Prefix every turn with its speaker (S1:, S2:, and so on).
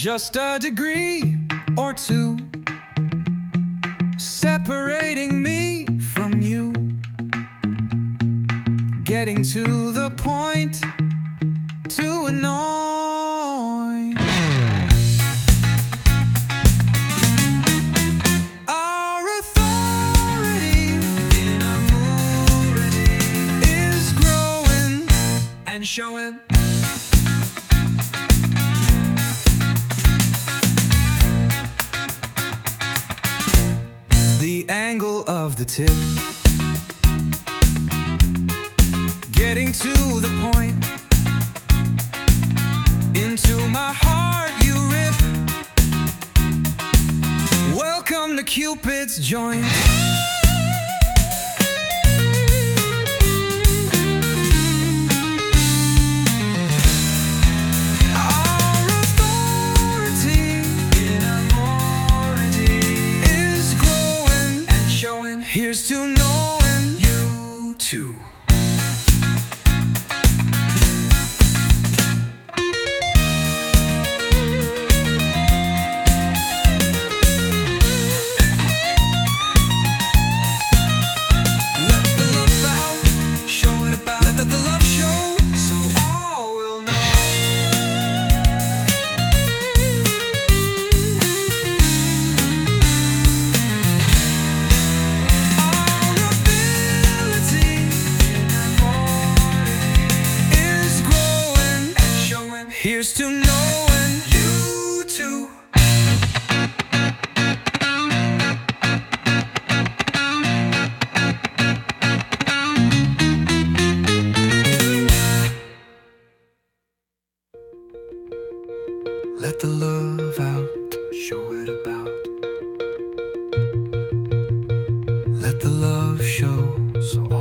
S1: Just a degree or two separating me from you, getting to the point to annoy. Our authority is growing and showing. The angle of the tip, getting to the point. Into my heart you rip. Welcome to Cupid's joint. Our authority is growing and showing. Here's to knowing you too. Here's to knowing you too. Let the love out, show it about. Let the love show so all